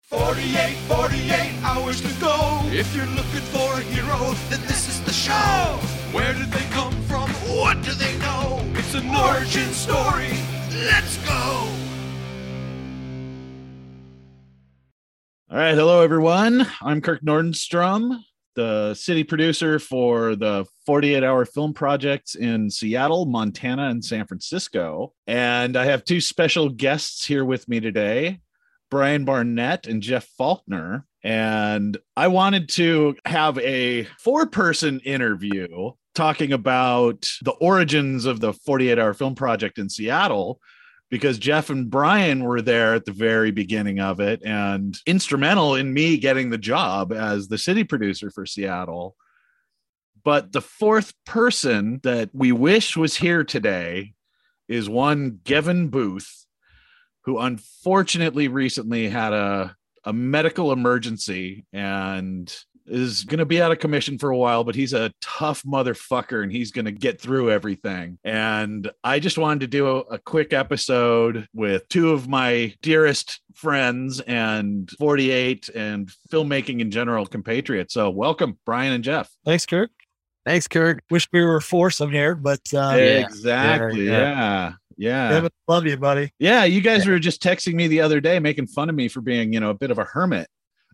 48 hours to go. If you're looking for a hero, then this is the show. Where did they come from? What do they know? It's an origin story. Let's go. All right. Hello, everyone. I'm Kirk Nordstrom, the city producer for the 48-hour film projects in Seattle, Montana, and San Francisco. And I have two special guests here with me today, Brian Barnett and Jeff Faulkner. And I wanted to have a four-person interview talking about the origins of the 48-hour film project in Seattle, because Jeff and Brian were there at the very beginning of it and instrumental in me getting the job as the city producer for Seattle. But the fourth person that we wish was here today is one Gavin Booth, who unfortunately recently had a medical emergency and is going to be out of commission for a while, but he's a tough motherfucker and he's going to get through everything. And I just wanted to do a quick episode with two of my dearest friends and 48 and filmmaking in general compatriots. So welcome, Brian and Jeff. Thanks, Kirk. Thanks, Kirk. Wish we were foursome here, but exactly. Yeah. Love you, buddy. Yeah. You guys were just texting me the other day, making fun of me for being, a bit of a hermit.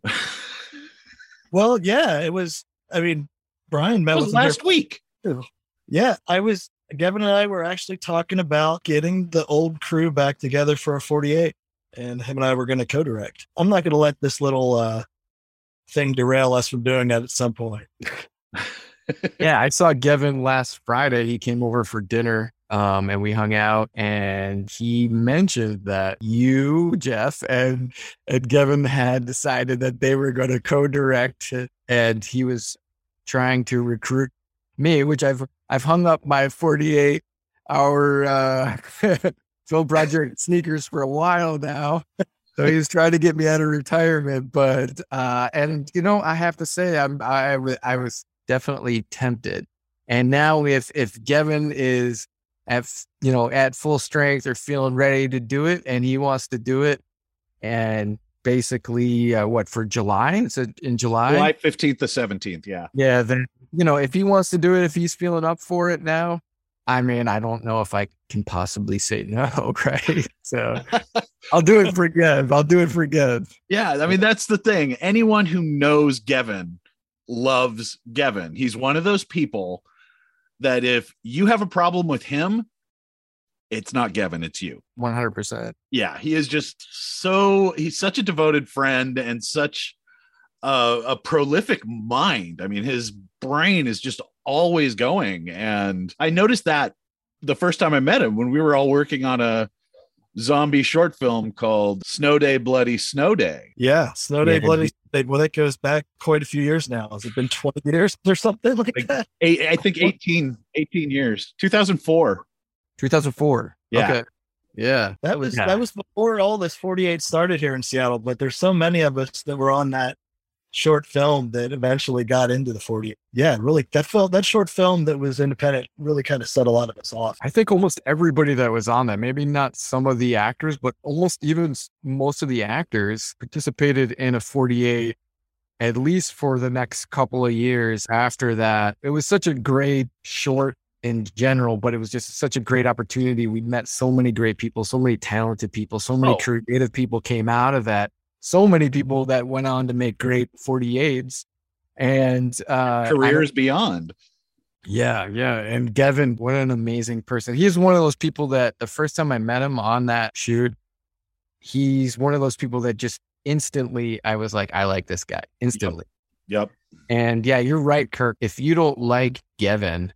Well, yeah, it was. I mean, Brian met with last week. Yeah, Gavin and I were actually talking about getting the old crew back together for a 48, and him and I were going to co-direct. I'm not going to let this little thing derail us from doing that at some point. Yeah, I saw Gavin last Friday. He came over for dinner. And we hung out, and he mentioned that you, Jeff, and Gavin had decided that they were going to co-direct, and he was trying to recruit me, which I've hung up my 48-hour film project sneakers for a while now. So he's trying to get me out of retirement, but and I have to say I was definitely tempted, and now if Gavin is at full strength or feeling ready to do it and he wants to do it, and basically for July, so in July 15th to 17th. Then if he wants to do it, if he's feeling up for it now, I mean, I don't know if I can possibly say no, right? So I'll do it for Gavin. Yeah, I mean, that's the thing. Anyone who knows Gavin loves Gavin. He's one of those people that if you have a problem with him, it's not Gavin, it's you. 100%. Yeah, he is just he's such a devoted friend and such a prolific mind. I mean, his brain is just always going. And I noticed that the first time I met him when we were all working on a zombie short film called Snow Day, Bloody Snow Day. Yeah, Snow Day, Bloody Snow Day. Well, that goes back quite a few years now. Has it been 20 years or something like that? I think 18 years. 2004. 2004. Yeah. Okay. Yeah. That was before all this 48 started here in Seattle, but there's so many of us that were on that short film that eventually got into the 48. Yeah, really, that short film that was independent really kind of set a lot of us off. I think almost everybody that was on that, maybe not some of the actors, but almost even most of the actors participated in a 48, at least for the next couple of years after that. It was such a great short in general, but it was just such a great opportunity. We met so many great people, so many talented people, so many creative people came out of that. So many people that went on to make great 48s and careers beyond. Yeah. And Gavin, what an amazing person. He's one of those people that the first time I met him on that shoot, he's one of those people that just instantly, I was like, I like this guy instantly. Yep. And yeah, you're right, Kirk. If you don't like Gavin,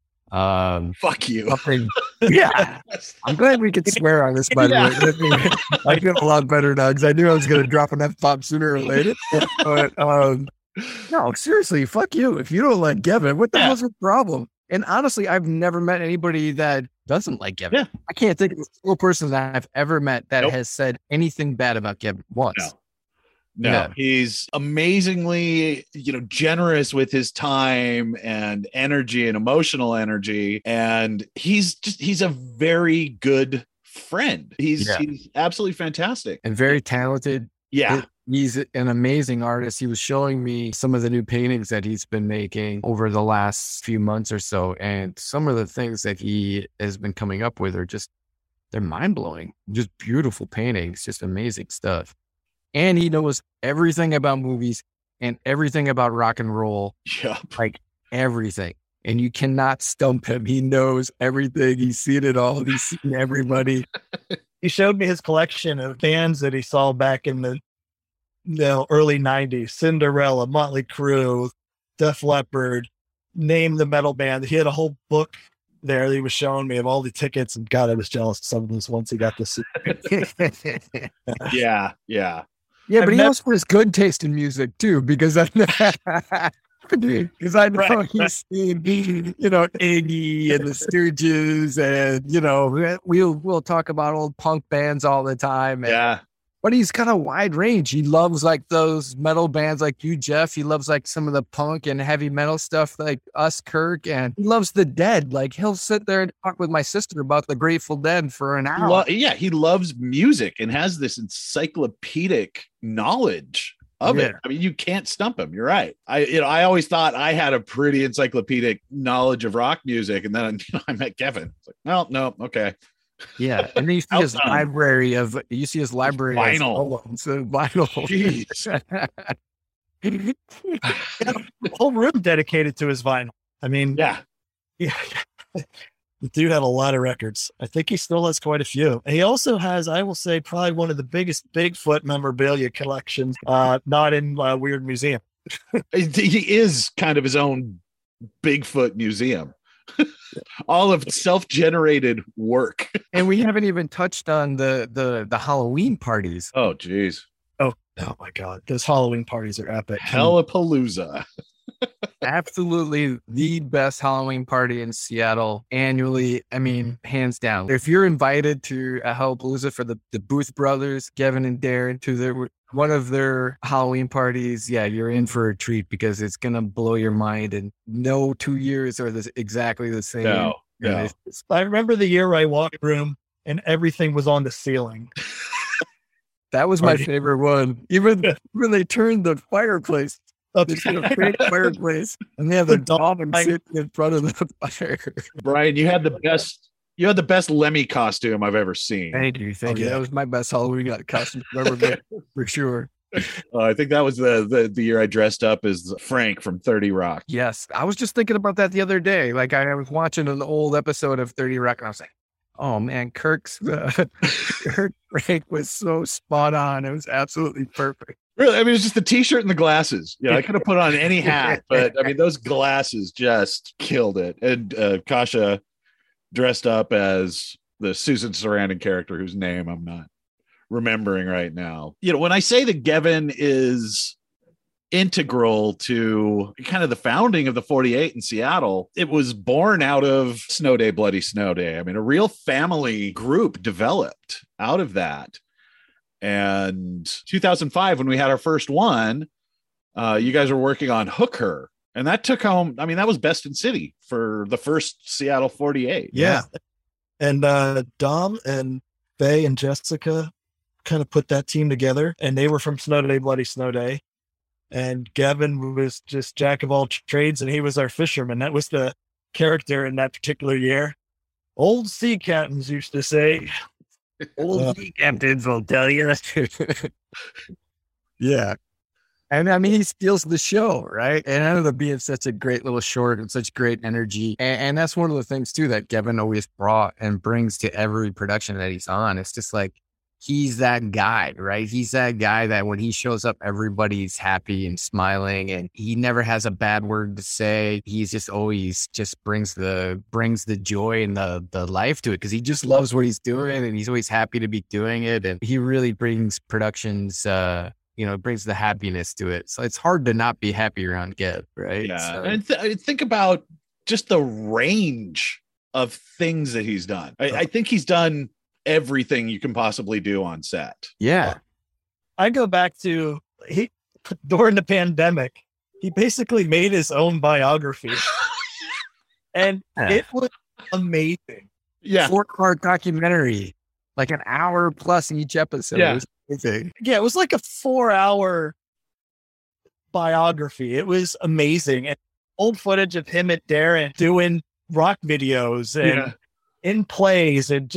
fuck you. Yeah. I'm glad we could swear on this, by the way. I feel a lot better now because I knew I was going to drop an F-bomb sooner or later. But no, seriously, fuck you. If you don't like Gavin, what the hell's your problem? And honestly, I've never met anybody that doesn't like Gavin. Yeah. I can't think of a single person that I've ever met that has said anything bad about Gavin once. No, he's amazingly, generous with his time and energy and emotional energy. And he's a very good friend. He's absolutely fantastic and very talented. Yeah. He's an amazing artist. He was showing me some of the new paintings that he's been making over the last few months or so. And some of the things that he has been coming up with are just, they're mind blowing, just beautiful paintings, just amazing stuff. And he knows everything about movies and everything about rock and roll, Yep. like everything. And you cannot stump him. He knows everything. He's seen it all. He's seen everybody. He showed me his collection of bands that he saw back in the early 90s. Cinderella, Motley Crue, Def Leppard, name the metal band. He had a whole book there that he was showing me of all the tickets, and God, I was jealous of some of those once he got to see. Yeah. Yeah, but he also has good taste in music too, because I know he's seen, Iggy and the Stooges, and we'll talk about old punk bands all the time. Yeah. But he's got a wide range. He loves like those metal bands like you, Jeff. He loves like some of the punk and heavy metal stuff like us, Kirk, and he loves the Dead. Like he'll sit there and talk with my sister about the Grateful Dead for an hour. He loves music and has this encyclopedic knowledge of it. I mean, you can't stump him. You're right. I always thought I had a pretty encyclopedic knowledge of rock music, and then I met Kevin. It's like, well, no, okay. Yeah, and then you see his library of vinyl. A whole room dedicated to his vinyl. I mean, yeah. The dude had a lot of records. I think he still has quite a few. He also has, I will say, probably one of the biggest Bigfoot memorabilia collections, not in Weird Museum. He is kind of his own Bigfoot museum. All of self-generated work. And we haven't even touched on the Halloween parties. Oh, geez. Oh my God. Those Halloween parties are epic. Hellapalooza. Absolutely the best Halloween party in Seattle annually. I mean, hands down. If you're invited to a Hellapalooza for the Booth brothers, Kevin and Darren, to one of their Halloween parties, yeah, you're in for a treat, because it's going to blow your mind, and no 2 years are exactly the same. No. I remember the year I walked room and everything was on the ceiling. That was my favorite one. Even when they turned the fireplace. They did a big fireplace, and they have the dog sitting in front of the fire. Brian, you had the best Lemmy costume I've ever seen. Thank you. That was my best Halloween costume I've ever made, for sure. I think that was the year I dressed up as Frank from 30 Rock. Yes, I was just thinking about that the other day. Like I was watching an old episode of 30 Rock, and I was like, oh man, Kirk Frank was so spot on. It was absolutely perfect. Really, I mean, it's just the T-shirt and the glasses. I could have put on any hat, but I mean, those glasses just killed it. And Kasha dressed up as the Susan Sarandon character, whose name I'm not remembering right now. When I say that Kevin is integral to kind of the founding of the 48 in Seattle, it was born out of Snow Day, Bloody Snow Day. I mean, a real family group developed out of that. And 2005, when we had our first one, you guys were working on Hook Her, and that took home, I mean, that was Best in City for the first Seattle 48. Yeah. And Dom and Faye and Jessica kind of put that team together, and they were from Snow Day, Bloody Snow Day. And Gavin was just jack of all trades, and he was our fisherman. That was the character in that particular year. Old sea captains used to say. Old sea captains will tell you. Yeah. And I mean, he steals the show, right? And I ended up being such a great little short and such great energy. And that's one of the things, too, that Kevin always brought and brings to every production that he's on. It's just like, he's that guy, right? He's that guy that when he shows up, everybody's happy and smiling, and he never has a bad word to say. He's just always just brings the joy and the life to it, because he just loves what he's doing, and he's always happy to be doing it. And he really brings productions, brings the happiness to it. So it's hard to not be happy around Kev, right? Yeah. So. And think about just the range of things that he's done. I think he's done everything you can possibly do on set. Yeah. I go back to during the pandemic, he basically made his own biography. And it was amazing. Yeah. 4-part documentary, like an hour plus each episode. Yeah. It was Okay. Yeah, it was like a 4-hour biography. It was amazing. And old footage of him and Darren doing rock videos and in plays, and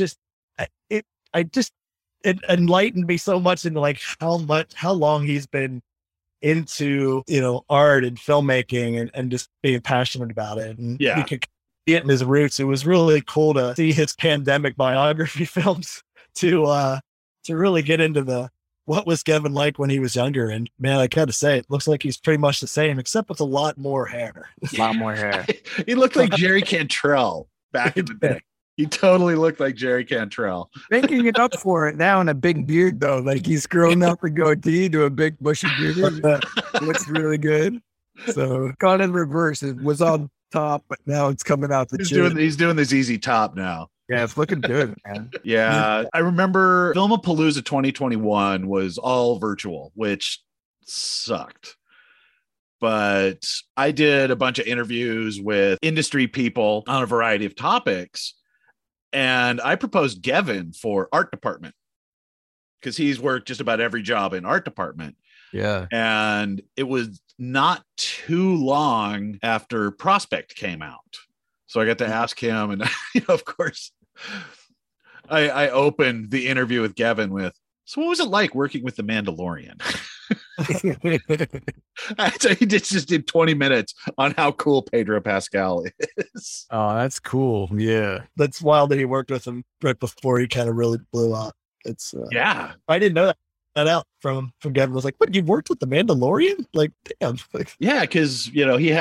it enlightened me so much into like how long he's been into, art and filmmaking and just being passionate about it. And you could see it in his roots. It was really cool to see his pandemic biography films to really get into what was Kevin like when he was younger. And man, I gotta say, it looks like he's pretty much the same, except with a lot more hair. A lot more hair. He looked like Jerry Cantrell back in the day. He totally looked like Jerry Cantrell. Making it up for it now in a big beard, though. Like he's grown up a goatee to a big bushy beard. Looks really good. So gone in reverse. It was on top, but now it's coming out the chin. He's doing the ZZ Top now. Yeah, it's looking good, man. Yeah. I remember Filmapalooza 2021 was all virtual, which sucked. But I did a bunch of interviews with industry people on a variety of topics. And I proposed Gavin for art department because he's worked just about every job in art department. Yeah. And it was not too long after Prospect came out. So I got to ask him, and of course, I opened the interview with Gavin with, so what was it like working with the Mandalorian? So he just did 20 minutes on how cool Pedro Pascal is. Oh, that's cool. Yeah. That's wild that he worked with him right before he kind of really blew up. It's yeah. I didn't know that out from Gavin. I was like, what, you worked with the Mandalorian? Like, damn. Yeah, because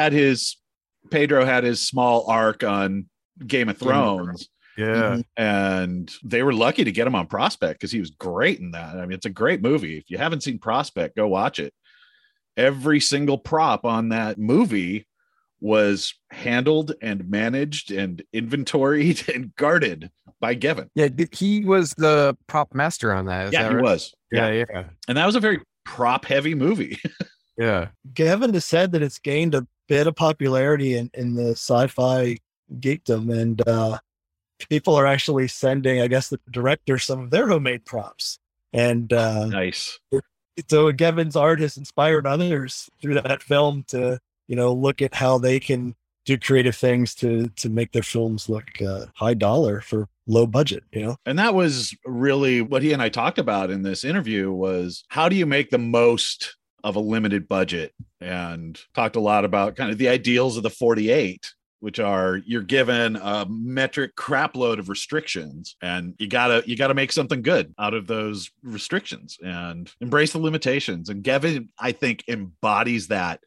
Pedro had his small arc on Game of Thrones. Yeah. And they were lucky to get him on Prospect because he was great in that. I mean, it's a great movie. If you haven't seen Prospect, go watch it. Every single prop on that movie was handled and managed and inventoried and guarded by Gavin. Yeah, he was the prop master on that. He was. Yeah. And that was a very prop heavy movie. Yeah. Gavin has said that it's gained a bit of popularity in the sci-fi geekdom, and people are actually sending, I guess, the director some of their homemade props. And nice. So Gavin's art has inspired others through that film to, look at how they can do creative things to make their films look high dollar for low budget, And that was really what he and I talked about in this interview was how do you make the most of a limited budget, and talked a lot about kind of the ideals of the 48, which are you're given a metric crap load of restrictions and you gotta make something good out of those restrictions and embrace the limitations. And Gavin, I think, embodies that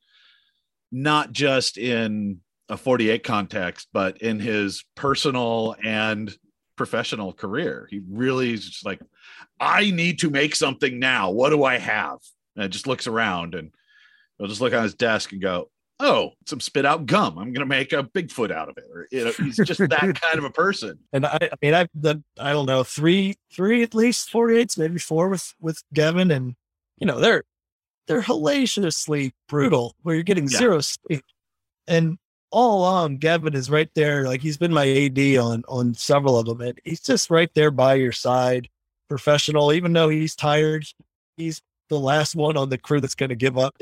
not just in a 48 context, but in his personal and professional career. He really is just like, I need to make something now. What do I have? And just looks around and he'll just look on hhis desk and go, oh, some spit out gum. I'm going to make a Bigfoot out of it. Or, he's just that kind of a person. And I mean, I've done, I don't know, three at least 48s, maybe 4 with Gavin. And, they're hellaciously brutal where you're getting zero sleep. And all along, Gavin is right there. Like, he's been my AD on several of them. And he's just right there by your side, professional, even though he's tired. He's the last one on the crew that's going to give up.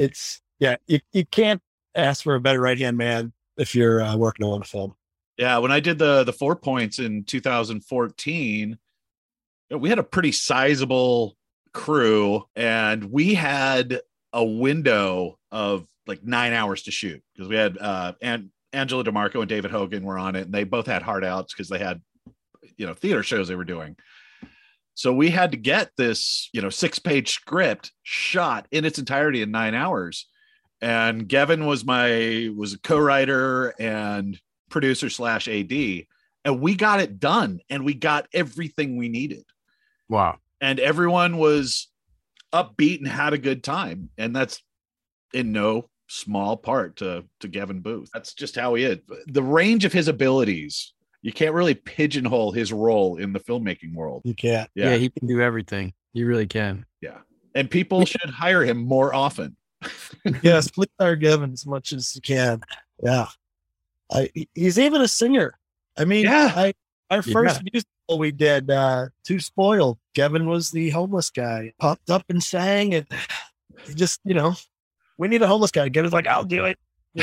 You can't ask for a better right-hand man if you're working on a film. Yeah, when I did the 4 points in 2014, we had a pretty sizable crew, and we had a window of like 9 hours to shoot because we had Angela DeMarco and David Hogan were on it, and they both had hard outs because they had theater shows they were doing. So we had to get this 6-page script shot in its entirety in 9 hours. And Gavin was a co-writer and producer / AD. And we got it done and we got everything we needed. Wow. And everyone was upbeat and had a good time. And that's in no small part to Gavin Booth. That's just how he is. The range of his abilities, you can't really pigeonhole his role in the filmmaking world. You can't. Yeah, he can do everything. He really can. Yeah. And people should hire him more often. Yes, please hire Gavin as much as you can. Yeah. He's even a singer. I mean, our first musical we did Too Spoiled. Kevin was the homeless guy, popped up and sang, and he just, we need a homeless guy. Kevin's like, I'll do it.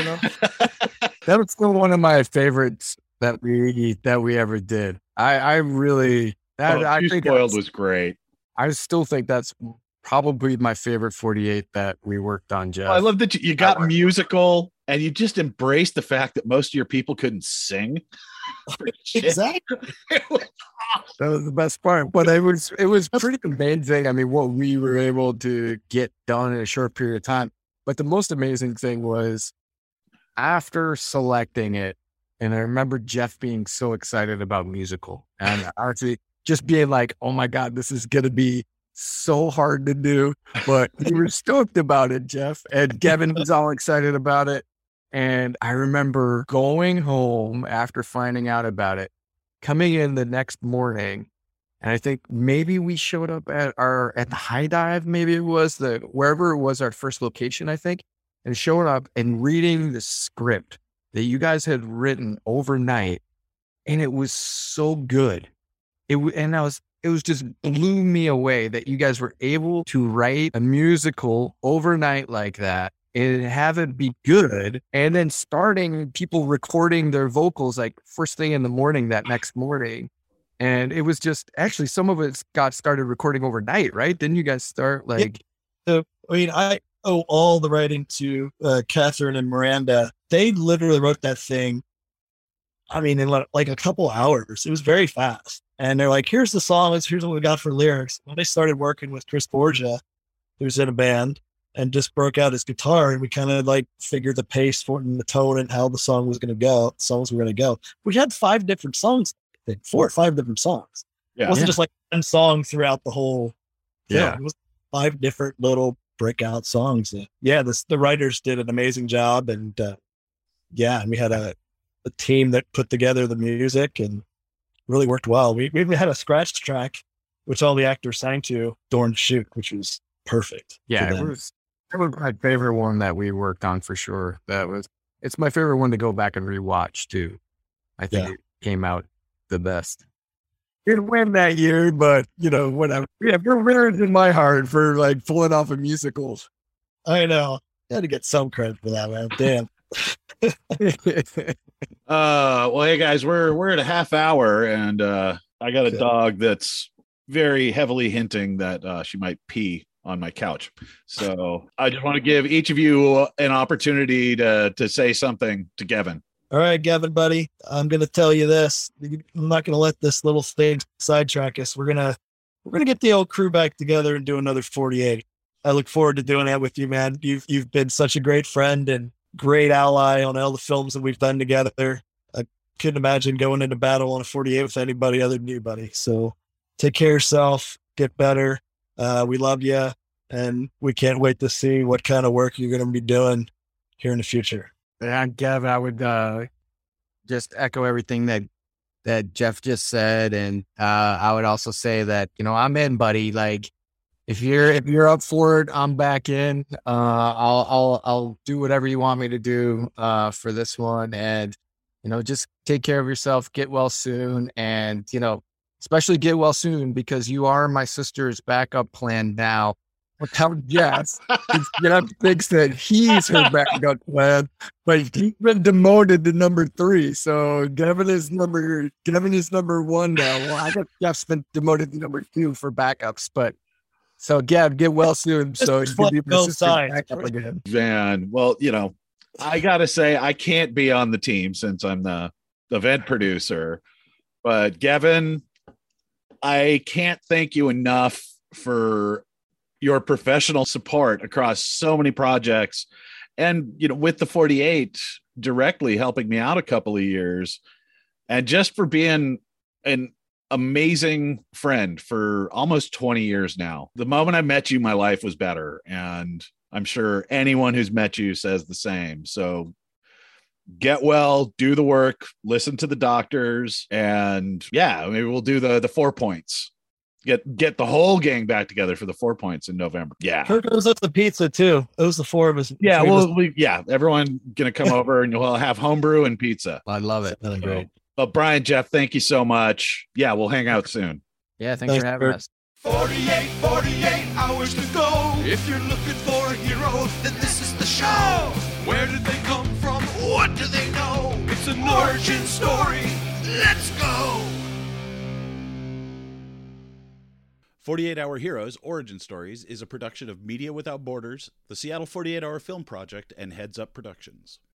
That was still one of my favorites that we ever did. I really, I Too think Spoiled was great. I still think that's probably my favorite 48 that we worked on, Jeff. I love that you got musical and you just embraced the fact that most of your people couldn't sing. Exactly. That was the best part. But it was pretty amazing. I mean, what we were able to get done in a short period of time. But the most amazing thing was after selecting it, and I remember Jeff being so excited about musical and actually just being like, oh my God, this is going to be so hard to do. But we were stoked about it, Jeff. And Kevin was all excited about it. And I remember going home after finding out about it, coming in the next morning, and I think maybe we showed up at the High Dive, maybe it was wherever it was our first location, I think, and showing up and reading the script that you guys had written overnight, and it was so good. It was just blew me away that you guys were able to write a musical overnight like that and have it be good, and then starting people recording their vocals like first thing in the morning that next morning. And it was just actually some of it got started recording overnight, right? Didn't you guys start like? So, I owe all the writing to Catherine and Miranda. They literally wrote that thing, in like a couple hours. It was very fast. And they're like, here's the song. Here's what we got for lyrics. When they started working with Chris Borgia, who's in a band, and just broke out his guitar, and we kind of like figured the pace for it and the tone and how the song was going to go. Songs were going to go. We had 5 different songs, I think 4 or 5 different songs. Yeah. It wasn't just like one song throughout the whole film. Yeah. It was 5 different little breakout songs. The writers did an amazing job, and and we had a team that put together the music and really worked well. We even had a scratch track, which all the actors sang to during the shoot, which was perfect. Yeah, it was my favorite one that we worked on for sure. It's my favorite one to go back and rewatch too. I think it came out the best. Didn't win that year, but whatever. Yeah, we're winners in my heart for like pulling off a musical. I know. You had to get some credit for that, man. Damn. Well, hey guys, we're at a half hour, and I got a dog that's very heavily hinting that she might pee on my couch. So I just want to give each of you an opportunity to say something to Kevin. All right, Kevin, buddy, I'm going to tell you this. I'm not going to let this little thing sidetrack us. We're going to get the old crew back together and do another 48. I look forward to doing that with you, man. You've been such a great friend and great ally on all the films that we've done together. I couldn't imagine going into battle on a 48 with anybody other than you, buddy. So take care of yourself, get better. We love you, and we can't wait to see what kind of work you're going to be doing here in the future. Yeah, Gavin, I would just echo everything that Jeff just said, and I would also say that I'm in, buddy. Like if you're up for it, I'm back in. I'll do whatever you want me to do for this one, and just take care of yourself, get well soon, and especially get well soon because you are my sister's backup plan now. Without Jess, thinks that he's her backup plan, but he's been demoted to number 3. So Kevin is number 1 now. Well, I guess Jeff's been demoted to number 2 for backups, but so Gav, get well soon. So you can be my sister's backup again. Van, well, I gotta say I can't be on the team since I'm the event producer, but Gavin, I can't thank you enough for your professional support across so many projects, and with the 48 directly helping me out a couple of years, and just for being an amazing friend for almost 20 years now. The moment I met you, my life was better, and I'm sure anyone who's met you says the same. So get well, do the work, listen to the doctors, and maybe we'll do the 4 points. Get the whole gang back together for the 4 points in November. Yeah. Kirk owes us the pizza too. It was the 4 of us. Yeah. Well, everyone gonna come over and we'll have homebrew and pizza. I love it. Great. But Brian, Jeff, thank you so much. Yeah, we'll hang out soon. Yeah, thanks for having us. 48 hours to go. If you're looking for a hero, then this is the show. Where did they come from? What do they know? It's an origin story. Let's go. 48 Hour Heroes Origin Stories is a production of Media Without Borders, the Seattle 48 Hour Film Project, and Heads Up Productions.